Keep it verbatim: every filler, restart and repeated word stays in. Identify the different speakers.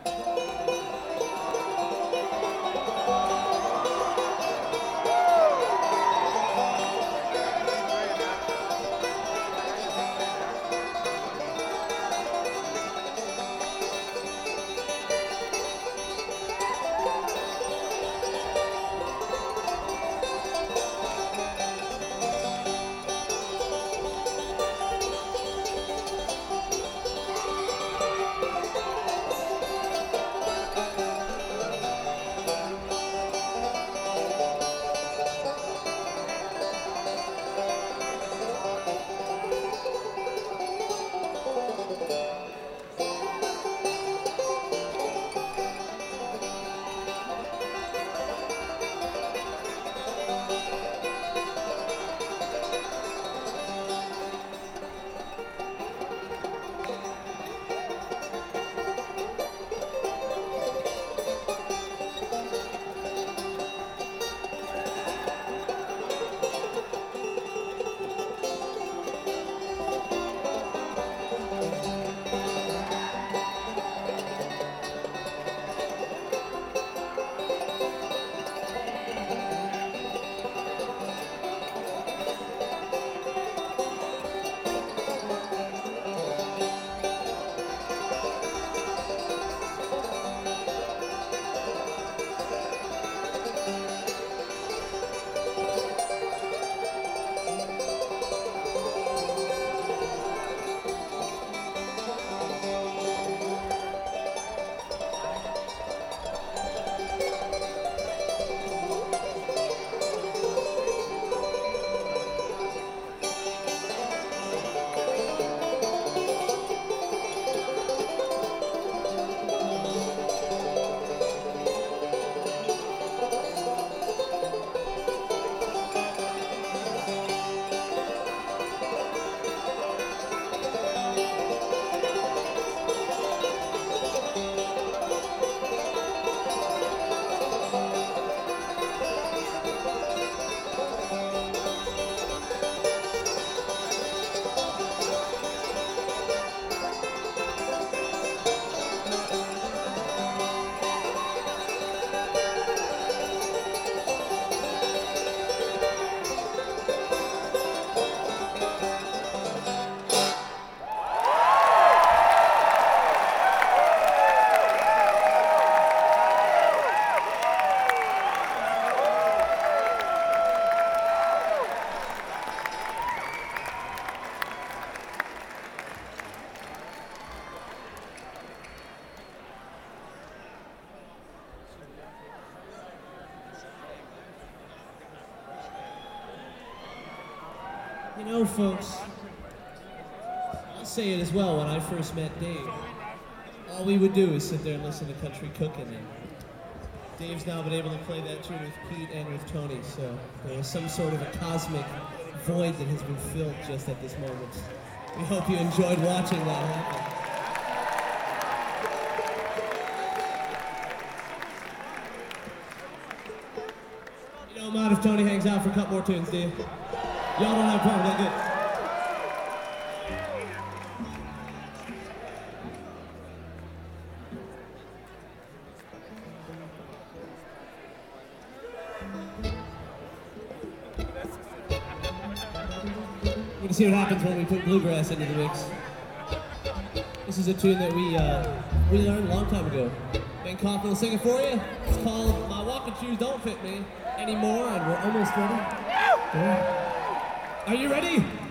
Speaker 1: You know, folks, I'll say it as well. When I first met Dave, all we would do is sit there and listen to Country Cookin'. And Dave's now been able to play that tune with Pete and with Tony, so there is some sort of a cosmic void that has been filled just at this moment. We hope you enjoyed watching that happen. You don't mind if Tony hangs out for a couple more tunes, do you? Y'all don't have a problem with that, good. You can see what happens when we put bluegrass into the mix. This is a tune that we uh, we learned a long time ago. Ben Coughlin will sing it for you. It's called My Walking Shoes Don't Fit Me Anymore, and we're almost ready. Yeah. Are you ready?